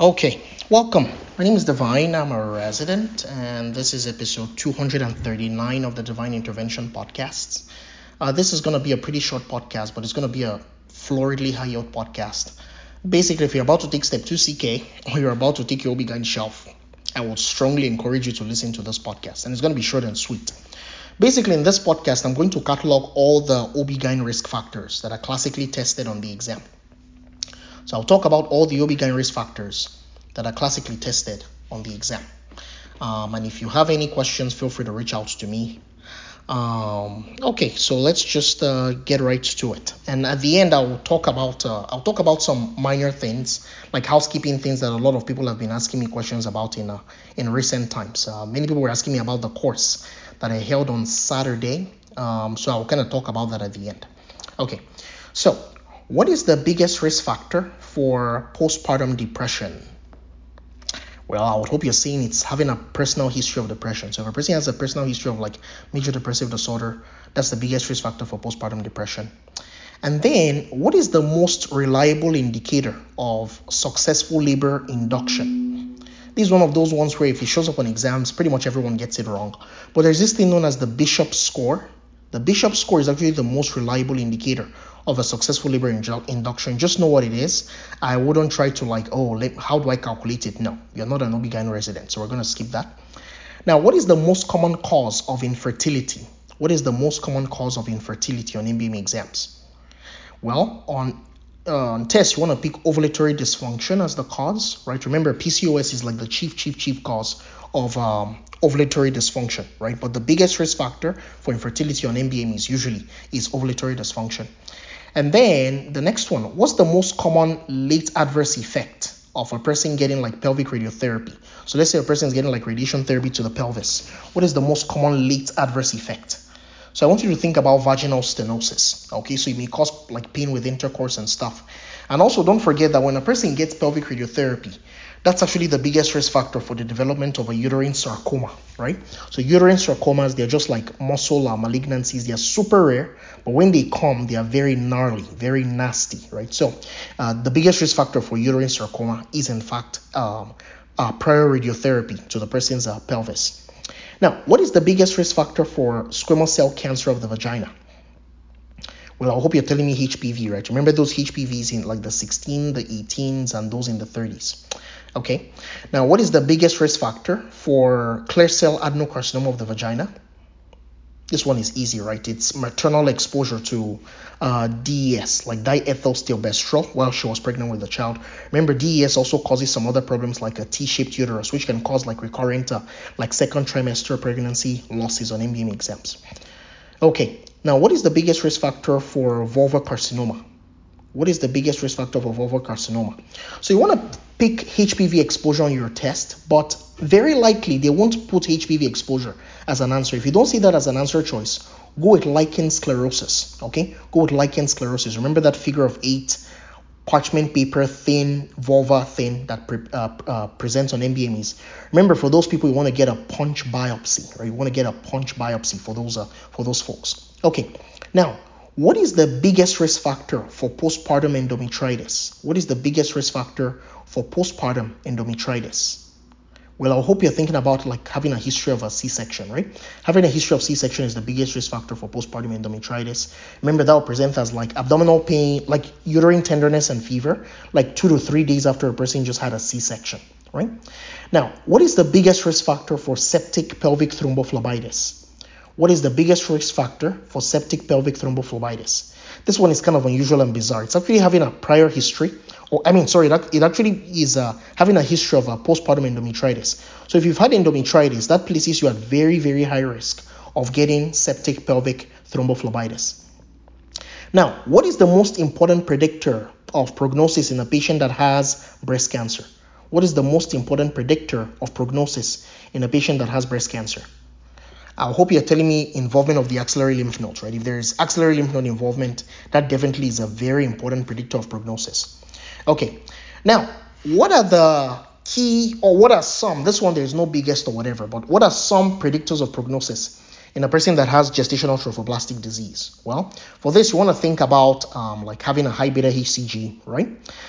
Okay, welcome. My name is Divine. I'm a resident, and this is episode 239 of the Divine Intervention Podcasts. This is going to be a pretty short podcast, but it's going to be a floridly high yield podcast. Basically, if you're about to take step 2CK or you're about to take your OB-GYN shelf, I would strongly encourage you to listen to this podcast, and it's going to be short and sweet. Basically, in this podcast, I'm going to catalog all the OB-GYN risk factors that are classically tested on the exam. So I'll talk about all the OB-GYN risk factors that are classically tested on the exam. And if you have any questions, feel free to reach out to me. Okay, so let's just get right to it. And at the end, I'll talk about some minor things, like housekeeping things that a lot of people have been asking me questions about in recent times. Many people were asking me about the course that I held on Saturday. So I'll kind of talk about that at the end. Okay, so what is the biggest risk factor for postpartum depression? Well, I would hope you're saying it's having a personal history of depression. So if a person has a personal history of like major depressive disorder, that's the biggest risk factor for postpartum depression. And then, what is the most reliable indicator of successful labor induction? This is one of those ones where if it shows up on exams, pretty much everyone gets it wrong. But there's this thing known as the Bishop score. The Bishop score is actually the most reliable indicator of a successful labor induction. Just know what it is. I wouldn't try to how do I calculate it? No, you're not an OB-GYN resident, so we're going to skip that. Now, what is the most common cause of infertility? What is the most common cause of infertility on MBM exams? Well, on tests, you want to pick ovulatory dysfunction as the cause, right? Remember, PCOS is like the chief cause of ovulatory dysfunction, right? But the biggest risk factor for infertility on MBM is ovulatory dysfunction. And then the next one, what's the most common late adverse effect of a person getting like pelvic radiotherapy? So let's say a person is getting like radiation therapy to the pelvis. What is the most common late adverse effect? So I want you to think about vaginal stenosis. Okay, so it may cause like pain with intercourse and stuff. And also don't forget that when a person gets pelvic radiotherapy, that's actually the biggest risk factor for the development of a uterine sarcoma, right? So uterine sarcomas, they're just like muscle malignancies. They're super rare, but when they come, they are very gnarly, very nasty, right? So the biggest risk factor for uterine sarcoma is in fact prior radiotherapy to the person's pelvis. Now, what is the biggest risk factor for squamous cell cancer of the vagina? Well, I hope you're telling me HPV, right? Remember those HPVs in like the 16, the 18s, and those in the 30s. Okay. Now, what is the biggest risk factor for clear cell adenocarcinoma of the vagina? This one is easy, right? It's maternal exposure to DES, like diethylstilbestrol, while she was pregnant with the child. Remember, DES also causes some other problems like a T-shaped uterus, which can cause like recurrent, like second trimester pregnancy losses on MBM exams. Okay, now what is the biggest risk factor for vulvar carcinoma? What is the biggest risk factor for vulvar carcinoma? So you want to pick HPV exposure on your test, but very likely they won't put HPV exposure as an answer. If you don't see that as an answer choice, go with lichen sclerosis. Okay, go with lichen sclerosis. Remember that figure of 8, parchment paper thin, vulva thin that presents on MBMEs. Remember, for those people, you want to get a punch biopsy, or you want to get a punch biopsy for those folks. Okay, now, what is the biggest risk factor for postpartum endometritis? What is the biggest risk factor for postpartum endometritis? Well, I hope you're thinking about like having a history of a C-section, right? Having a history of C-section is the biggest risk factor for postpartum endometritis. Remember, that will present as like abdominal pain, like uterine tenderness and fever, like 2 to 3 days after a person just had a C-section, right? Now, what is the biggest risk factor for septic pelvic thrombophlebitis? What is the biggest risk factor for septic pelvic thrombophlebitis? This one is kind of unusual and bizarre. It's actually having a prior history, it actually is having a history of postpartum endometritis. So if you've had endometritis, that places you at very, very high risk of getting septic pelvic thrombophlebitis. Now, what is the most important predictor of prognosis in a patient that has breast cancer? What is the most important predictor of prognosis in a patient that has breast cancer? I hope you're telling me involvement of the axillary lymph nodes, right? If there's axillary lymph node involvement, that definitely is a very important predictor of prognosis. Okay, now, what are the key, or what are some, this one there's no biggest or whatever, but what are some predictors of prognosis in a person that has gestational trophoblastic disease? Well, for this, you want to think about like having a high beta HCG, right?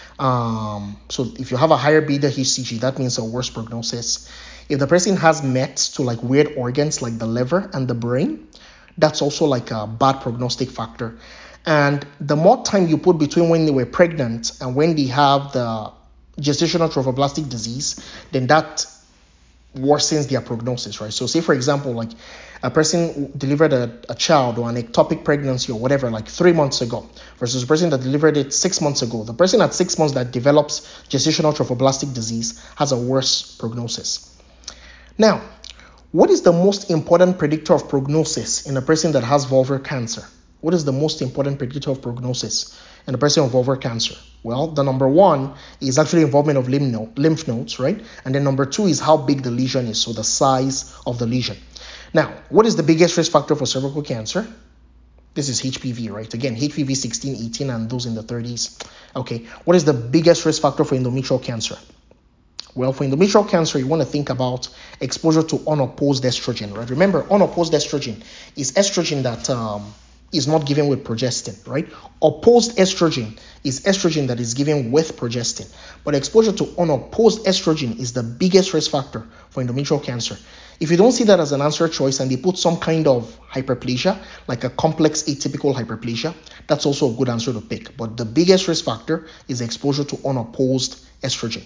So if you have a higher beta HCG, that means a worse prognosis. If the person has mets to like weird organs like the liver and the brain, that's also like a bad prognostic factor. And the more time you put between when they were pregnant and when they have the gestational trophoblastic disease, then that worsens their prognosis, right? So say, for example, like a person delivered a child or an ectopic pregnancy or whatever, like 3 months ago, versus a person that delivered it 6 months ago. The person at 6 months that develops gestational trophoblastic disease has a worse prognosis. Now, what is the most important predictor of prognosis in a person that has vulvar cancer? What is the most important predictor of prognosis in a person with vulvar cancer? Well, the number one is actually involvement of lymph nodes, right? And then number two is how big the lesion is, so the size of the lesion. Now, what is the biggest risk factor for cervical cancer? This is HPV, right? Again, HPV 16, 18, and those in the 30s. Okay, what is the biggest risk factor for endometrial cancer? Well, for endometrial cancer, you want to think about exposure to unopposed estrogen, right? Remember, unopposed estrogen is estrogen that is not given with progestin, right? Opposed estrogen is estrogen that is given with progestin. But exposure to unopposed estrogen is the biggest risk factor for endometrial cancer. If you don't see that as an answer choice and they put some kind of hyperplasia, like a complex atypical hyperplasia, that's also a good answer to pick. But the biggest risk factor is exposure to unopposed estrogen.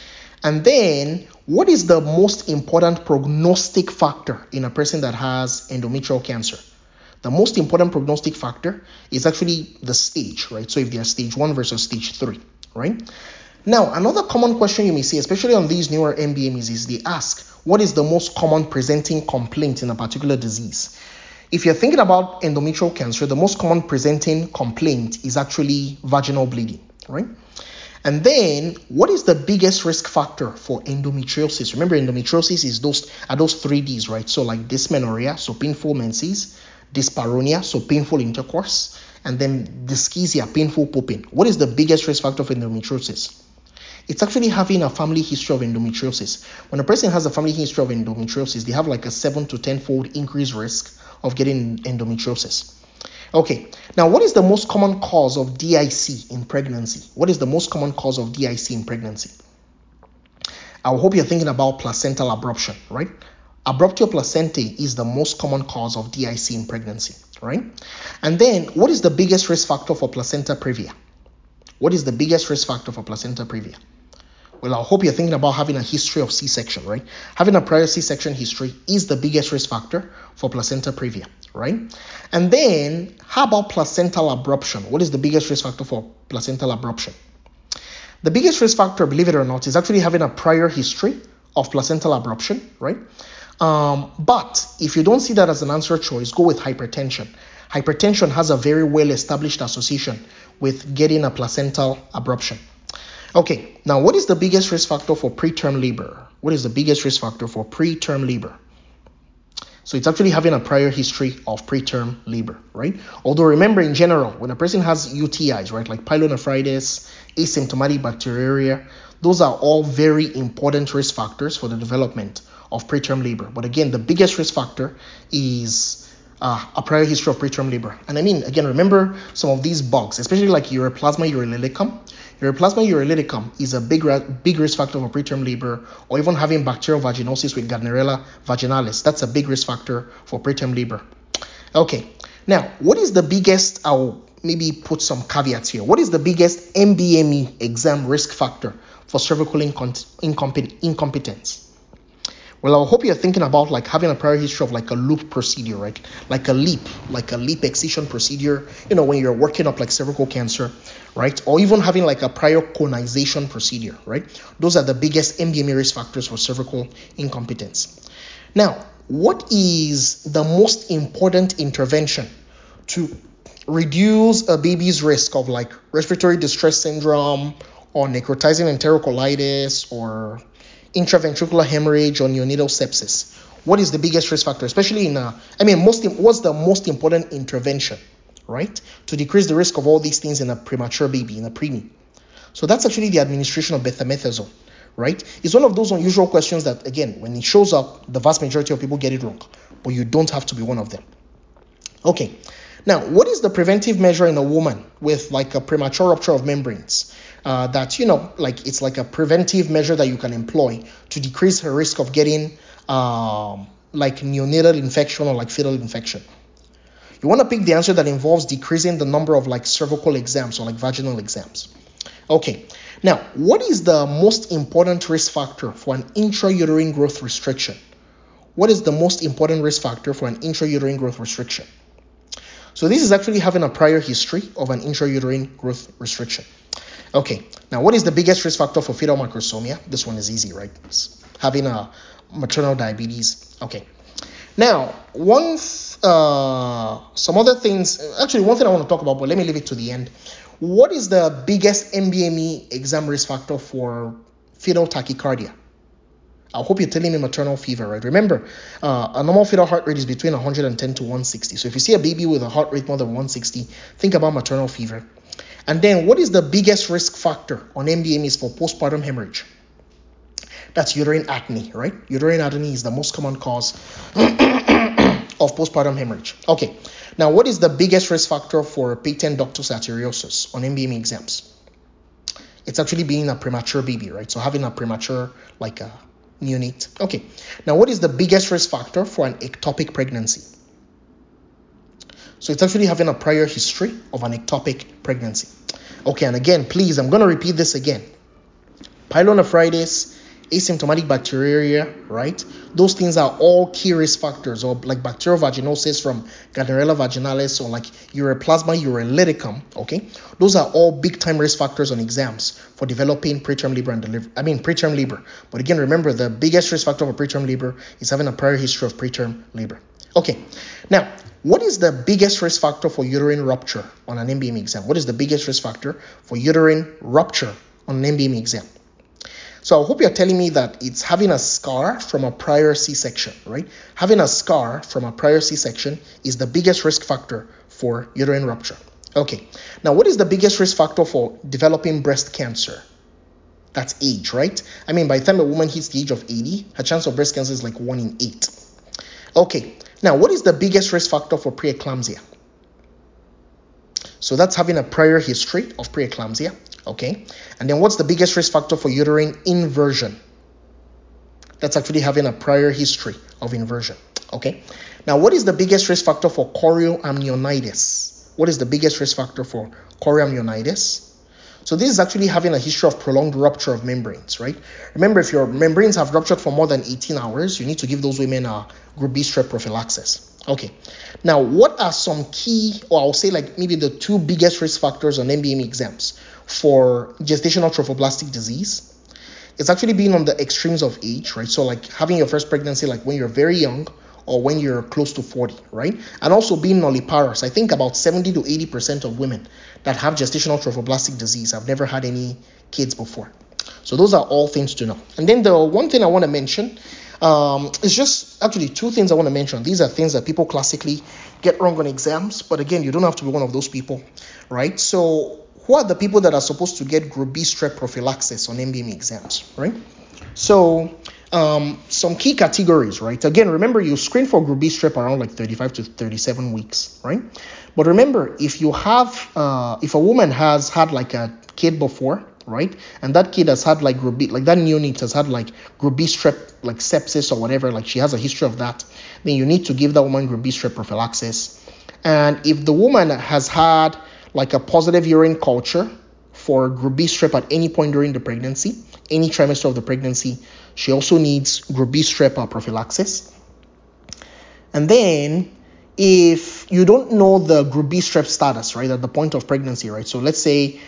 And then, what is the most important prognostic factor in a person that has endometrial cancer? The most important prognostic factor is actually the stage, right? So if they are stage 1 versus stage 3, right? Now, another common question you may see, especially on these newer MBMEs, is they ask, what is the most common presenting complaint in a particular disease? If you're thinking about endometrial cancer, the most common presenting complaint is actually vaginal bleeding, right? And then, what is the biggest risk factor for endometriosis? Remember, endometriosis is those 3Ds, right? So like dysmenorrhea, so painful menses, dyspareunia, so painful intercourse, and then dyschezia, painful pooping. What is the biggest risk factor for endometriosis? It's actually having a family history of endometriosis. When a person has a family history of endometriosis, they have like a 7 to 10-fold increased risk of getting endometriosis. Okay, now what is the most common cause of DIC in pregnancy? What is the most common cause of DIC in pregnancy? I hope you're thinking about placental abruption, right? Abruptio placentae is the most common cause of DIC in pregnancy, right? And then, what is the biggest risk factor for placenta previa? What is the biggest risk factor for placenta previa? Well, I hope you're thinking about having a history of C-section, right? Having a prior C-section history is the biggest risk factor for placenta previa, right? And then, how about placental abruption? What is the biggest risk factor for placental abruption? The biggest risk factor, believe it or not, is actually having a prior history of placental abruption, right? But if you don't see that as an answer choice, go with hypertension. Hypertension has a very well-established association with getting a placental abruption. Okay, now what is the biggest risk factor for preterm labor? What is the biggest risk factor for preterm labor? So it's actually having a prior history of preterm labor, right? Although remember, in general, when a person has UTIs, right, like pyelonephritis, asymptomatic bacteriuria, those are all very important risk factors for the development of preterm labor. But again, the biggest risk factor is a prior history of preterm labor. And I mean, again, remember some of these bugs, especially like Uroplasma urolithecum. Uroplasma urolithecum is a big risk factor for preterm labor, or even having bacterial vaginosis with Gardnerella vaginalis. That's a big risk factor for preterm labor. Okay, now, what is the biggest, I'll maybe put some caveats here. What is the biggest MBME exam risk factor for cervical incompetence? Well, I hope you're thinking about like having a prior history of like a loop procedure, right? Like a LEEP excision procedure, when you're working up like cervical cancer, right? Or even having like a prior conization procedure, right? Those are the biggest MBME risk factors for cervical incompetence. Now, what is the most important intervention to reduce a baby's risk of like respiratory distress syndrome or necrotizing enterocolitis or intraventricular hemorrhage or neonatal sepsis? What is the biggest risk factor, especially what's the most important intervention, right, to decrease the risk of all these things in a premature baby, in a preemie? So that's actually the administration of betamethasone, right? It's one of those unusual questions that, again, when it shows up, the vast majority of people get it wrong, but you don't have to be one of them. Okay, now, what is the preventive measure in a woman with like a premature rupture of membranes? That, it's like a preventive measure that you can employ to decrease her risk of getting like neonatal infection or like fetal infection. You want to pick the answer that involves decreasing the number of like cervical exams or like vaginal exams. Okay, now, what is the most important risk factor for an intrauterine growth restriction? What is the most important risk factor for an intrauterine growth restriction? So this is actually having a prior history of an intrauterine growth restriction. Okay, now what is the biggest risk factor for fetal macrosomia? This one is easy, right? It's having a maternal diabetes. Okay, now some other things, actually one thing I want to talk about, but let me leave it to the end. What is the biggest MBME exam risk factor for fetal tachycardia? I hope you're telling me maternal fever, right? Remember, a normal fetal heart rate is between 110 to 160. So if you see a baby with a heart rate more than 160, think about maternal fever. And then what is the biggest risk factor on MBMEs for postpartum hemorrhage? That's uterine atony, right? Uterine atony is the most common cause of postpartum hemorrhage. Okay, now what is the biggest risk factor for patent ductus arteriosus on MBME exams? It's actually being a premature baby, right? So having a premature, like a neonate. Okay, now what is the biggest risk factor for an ectopic pregnancy? So it's actually having a prior history of an ectopic pregnancy. Okay, and again, please, I'm going to repeat this again. Pyelonephritis, asymptomatic bacteriuria, right? Those things are all key risk factors, or like bacterial vaginosis from Gardnerella vaginalis, or like Uroplasma urolyticum, okay? Those are all big time risk factors on exams for developing preterm labor and delivery. Preterm labor. But again, remember, the biggest risk factor for preterm labor is having a prior history of preterm labor. Okay, now, what is the biggest risk factor for uterine rupture on an MBME exam? What is the biggest risk factor for uterine rupture on an MBME exam? So I hope you're telling me that it's having a scar from a prior C-section, right? Having a scar from a prior C-section is the biggest risk factor for uterine rupture. Okay, now what is the biggest risk factor for developing breast cancer? That's age, right? By the time a woman hits the age of 80, her chance of breast cancer is like 1 in 8. Okay, now what is the biggest risk factor for preeclampsia? So that's having a prior history of preeclampsia. Okay, and then what's the biggest risk factor for uterine inversion? That's actually having a prior history of inversion. Okay, now what is the biggest risk factor for chorioamnionitis? What is the biggest risk factor for chorioamnionitis? So this is actually having a history of prolonged rupture of membranes, right? Remember, if your membranes have ruptured for more than 18 hours, you need to give those women a group B strep prophylaxis. Okay, now what are some key, or I'll say like maybe the two biggest risk factors on MBME exams for gestational trophoblastic disease? It's actually being on the extremes of age, right? So like having your first pregnancy like when you're very young or when you're close to 40, right? And also being nulliparous. I think about 70 to 80% of women that have gestational trophoblastic disease have never had any kids before. So those are all things to know. And then the one thing I want to mention is just actually two things I want to mention. These are things that people classically get wrong on exams, but again, you don't have to be one of those people, right? So who are the people that are supposed to get group B strep prophylaxis on MBME exams, right? So some key categories, right? Again, remember you screen for group B strep around like 35 to 37 weeks, right? But remember, if you have, if a woman has had like a kid before, right? And that kid has had like group B, like that neonate has had like group B strep, like sepsis or whatever, like she has a history of that, then you need to give that woman group B strep prophylaxis. And if the woman has had like a positive urine culture for group B strep at any point during the pregnancy, any trimester of the pregnancy, she also needs group B strep prophylaxis. And then if you don't know the group B strep status, right, at the point of pregnancy, right? So let's say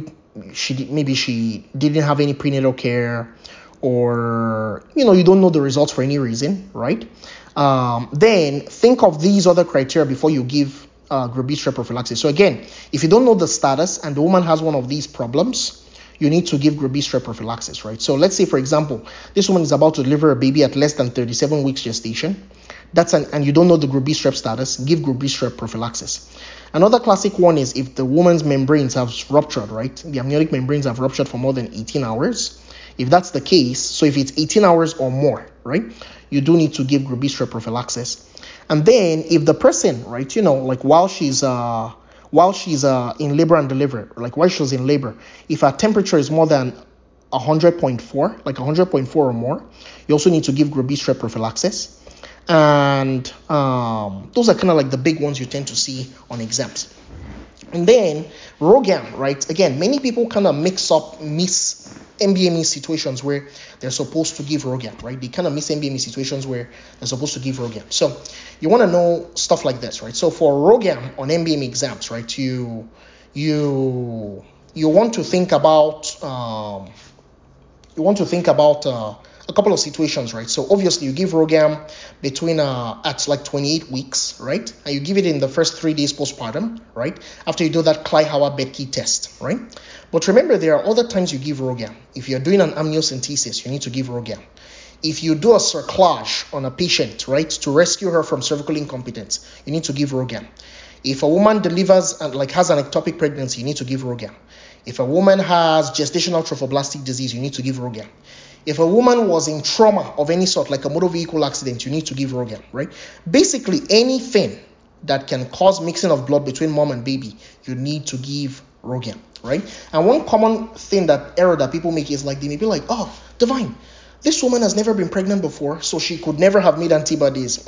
she didn't have any prenatal care, or you don't know the results for any reason, right? Then think of these other criteria before you give group B strep prophylaxis. So again, if you don't know the status and the woman has one of these problems, you need to give group B strep prophylaxis, right? So let's say, for example, this woman is about to deliver a baby at less than 37 weeks gestation. And you don't know the group B strep status, give group B strep prophylaxis. Another classic one is if the woman's membranes have ruptured, right? The amniotic membranes have ruptured for more than 18 hours. If that's the case, so if it's 18 hours or more, right, you do need to give group B strep prophylaxis. And then if the person, right, like while she's in labor and delivery, like while she's in labor, if her temperature is more than 100.4, like 100.4 or more, you also need to give group B strep prophylaxis. And those are kind of like the big ones you tend to see on exams. And then RhoGAM, right? Again, many people kind of miss MBME situations where they're supposed to give RhoGAM, right? They kind of miss MBME situations where they're supposed to give RhoGAM. So you want to know stuff like this, right? So for RhoGAM on MBME exams, right, you want to think about a couple of situations, right? So obviously you give RhoGAM between at like 28 weeks, right? And you give it in the first 3 days postpartum, right? After you do that Kleihauer-Betke test, right? But remember, there are other times you give RhoGAM. If you're doing an amniocentesis, you need to give RhoGAM. If you do a cerclage on a patient, right, to rescue her from cervical incompetence, you need to give RhoGAM. If a woman delivers and has an ectopic pregnancy, you need to give RhoGAM. If a woman has gestational trophoblastic disease, you need to give RhoGAM. If a woman was in trauma of any sort, like a motor vehicle accident, you need to give RhoGAM, right? Basically, anything that can cause mixing of blood between mom and baby, you need to give RhoGAM, right? And one common error that people make is like, they may be like, oh, Divine, this woman has never been pregnant before, so she could never have made antibodies.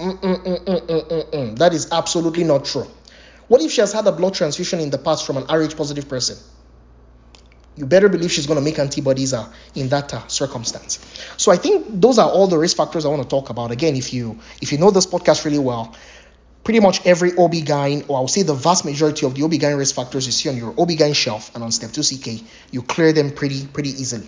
That is absolutely not true. What if she has had a blood transfusion in the past from an Rh positive person? You better believe she's going to make antibodies in that circumstance. So I think those are all the risk factors I want to talk about. Again, if you know this podcast really well, pretty much every OB-GYN, or I'll say the vast majority of the OB-GYN risk factors you see on your OB-GYN shelf and on Step 2CK, you clear them pretty easily.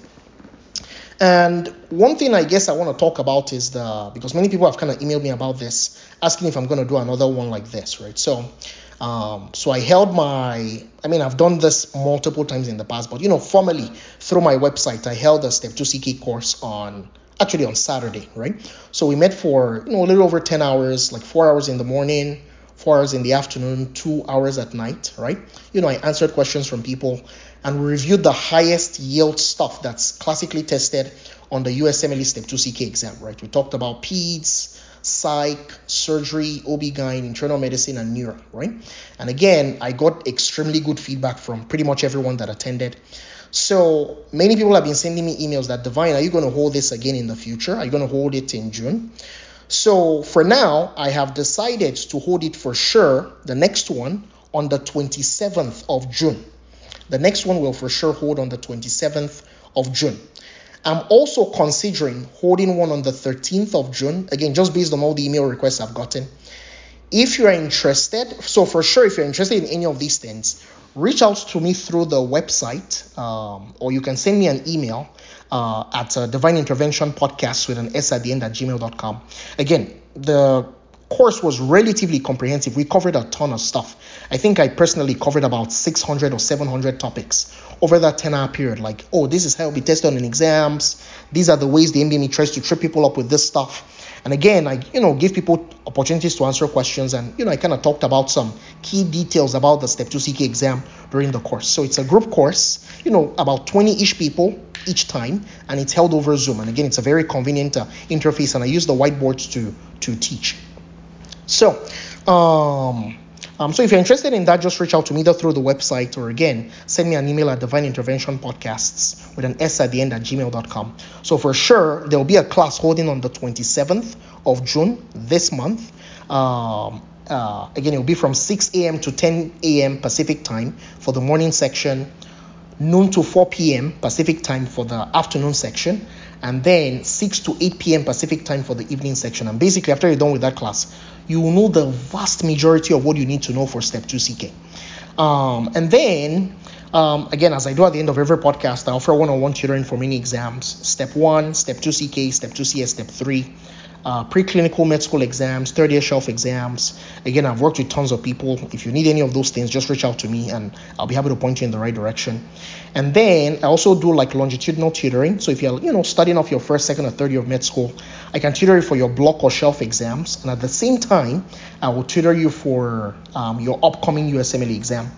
And one thing I guess I want to talk about is because many people have kind of emailed me about this, asking if I'm going to do another one like this, right? So I held I've done this multiple times in the past, but formally through my website, I held a Step 2CK course on Saturday, right? So we met for a little over 10 hours, like 4 hours in the morning, 4 hours in the afternoon, 2 hours at night, right? I answered questions from people, and we reviewed the highest yield stuff that's classically tested on the USMLE Step 2CK exam, right? We talked about peds, psych, surgery, OB-GYN, internal medicine, and neuro, right? And again, I got extremely good feedback from pretty much everyone that attended. So many people have been sending me emails that, Divine, are you going to hold this again in the future? Are you going to hold it in June? So for now, I have decided to hold it for sure, the next one, on the 27th of June. The next one will for sure hold on the 27th of June. I'm also considering holding one on the 13th of June, again, just based on all the email requests I've gotten. If you're interested, so for sure, if you're interested in any of these things, reach out to me through the website, or you can send me an email at Divine Intervention Podcast with an S at the end at gmail.com. Again, the course was relatively comprehensive. We covered a ton of stuff. I think I personally covered about 600 or 700 topics over that 10-hour period. Like, this is how it'll be tested on exams. These are the ways the MBME tries to trip people up with this stuff. And again, I give people opportunities to answer questions, and I kind of talked about some key details about the Step 2CK exam during the course. So it's a group course, about 20-ish people each time, and it's held over Zoom. And again, it's a very convenient interface, and I use the whiteboards to teach. So if you're interested in that, just reach out to me either through the website, or again, send me an email at Divine Intervention Podcasts with an S at the end at gmail.com. So for sure, there will be a class holding on the 27th of June this month. Again, it will be from 6 a.m. to 10 a.m. Pacific time for the morning section, noon to 4 p.m. Pacific time for the afternoon section, and then 6 to 8 p.m. Pacific time for the evening section. And basically, after you're done with that class, you will know the vast majority of what you need to know for Step 2CK. And then, again, as I do at the end of every podcast, I offer one-on-one tutoring for many exams: Step 1, Step 2CK, Step 2CS, Step 3. Preclinical med school exams, third-year shelf exams. Again, I've worked with tons of people. If you need any of those things, just reach out to me and I'll be happy to point you in the right direction. And then I also do like longitudinal tutoring. So if you're studying off your first, second, or third year of med school, I can tutor you for your block or shelf exams. And at the same time, I will tutor you for your upcoming USMLE exam.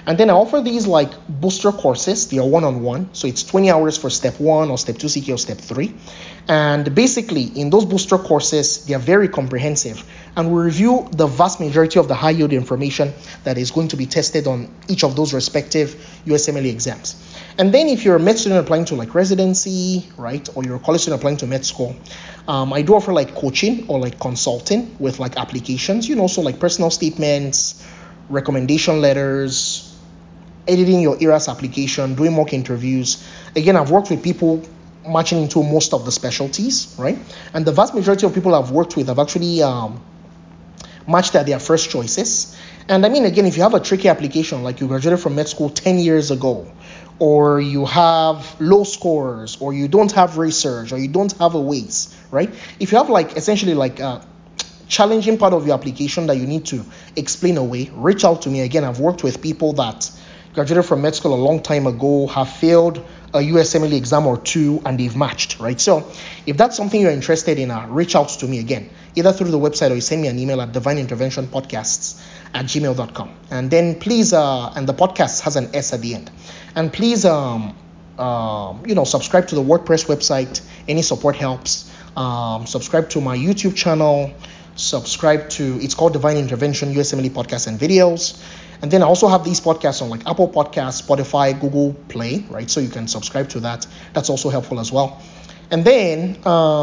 And then I offer these like booster courses. They are one-on-one. So it's 20 hours for step 1 or step 2 CK or step 3. And basically in those booster courses, they are very comprehensive. And we review the vast majority of the high yield information that is going to be tested on each of those respective USMLE exams. And then if you're a med student applying to like residency, right, or you're a college student applying to med school, I do offer like coaching or like consulting with like applications, so like personal statements, recommendation letters, editing your ERAS application, doing mock interviews. Again, I've worked with people matching into most of the specialties, right? And the vast majority of people I've worked with have actually matched at their first choices. And I mean, again, if you have a tricky application, like you graduated from med school 10 years ago, or you have low scores, or you don't have research, or you don't have a WAIS, right? If you have like essentially like a challenging part of your application that you need to explain away, reach out to me. Again, I've worked with people that graduated from med school a long time ago, have failed a USMLE exam or two, and they've matched, right? So if that's something you're interested in, reach out to me again, either through the website or you send me an email at divineinterventionpodcasts@gmail.com. And then please, and the podcast has an S at the end. And please, subscribe to the WordPress website. Any support helps. Subscribe to my YouTube channel. Subscribe to, it's called Divine Intervention USMLE Podcasts and Videos. And then I also have these podcasts on like Apple Podcasts, Spotify, Google Play, right? So you can subscribe to that. That's also helpful as well. And then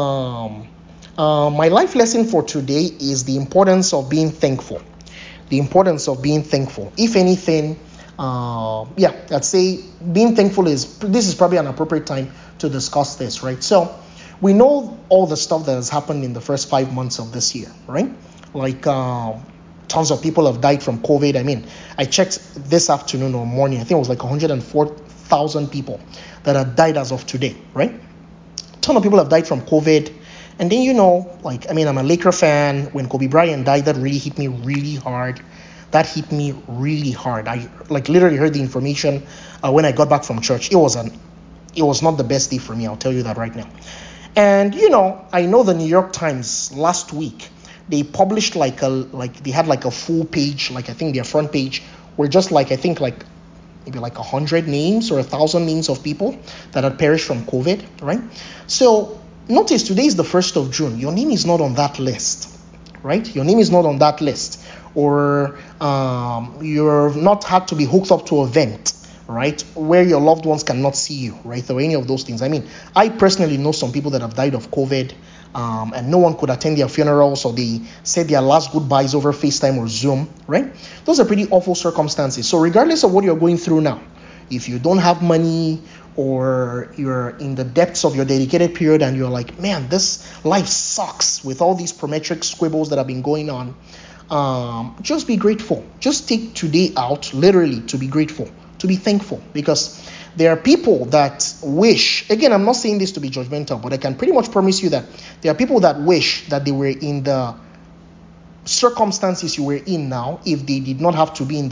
my life lesson for today is the importance of being thankful. The importance of being thankful. If anything, I'd say being thankful this is probably an appropriate time to discuss this, right? So we know all the stuff that has happened in the first 5 months of this year, right? Like tons of people have died from COVID. I mean, I checked this afternoon or morning, I think it was like 104,000 people that have died as of today, right? A ton of people have died from COVID. And then, I'm a Laker fan. When Kobe Bryant died, that really hit me really hard. I like literally heard the information when I got back from church. It was not the best day for me. I'll tell you that right now. And, I know the New York Times last week, they published they had like a full page, like I think their front page were just maybe like 100 names or 1,000 names of people that had perished from COVID, right? So notice today is the 1st of June. Your name is not on that list, right? Your name is not on that list. Or you're not had to be hooked up to a vent, right, where your loved ones cannot see you, right, or any of those things. I mean, I personally know some people that have died of COVID, and no one could attend their funerals, or they said their last goodbyes over FaceTime or Zoom, right? Those are pretty awful circumstances. So regardless of what you're going through now, if you don't have money, or you're in the depths of your dedicated period and you're like, man, this life sucks with all these prometric squibbles that have been going on, just be grateful. Just take today out literally to be grateful, to be thankful, because there are people that wish, again, I'm not saying this to be judgmental, but I can pretty much promise you that there are people that wish that they were in the circumstances you were in now if they did not have to be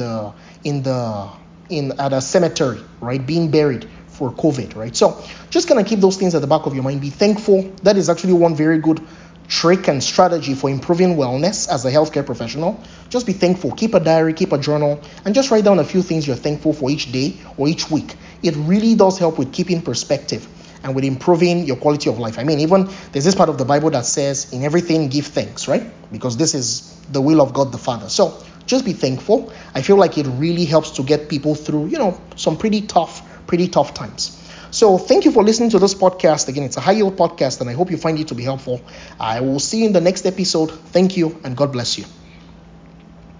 at a cemetery, right, being buried for COVID, right? So just kind of keep those things at the back of your mind. Be thankful. That is actually one very good trick and strategy for improving wellness as a healthcare professional. Just be thankful. Keep a diary, keep a journal, and just write down a few things you're thankful for each day or each week. It really does help with keeping perspective and with improving your quality of life. I mean, even there's this part of the Bible that says, in everything give thanks, right? Because this is the will of God the Father. So just be thankful. I feel like it really helps to get people through, some pretty tough times. So thank you for listening to this podcast. Again, it's a high yield podcast, and I hope you find it to be helpful. I will see you in the next episode. Thank you, and God bless you.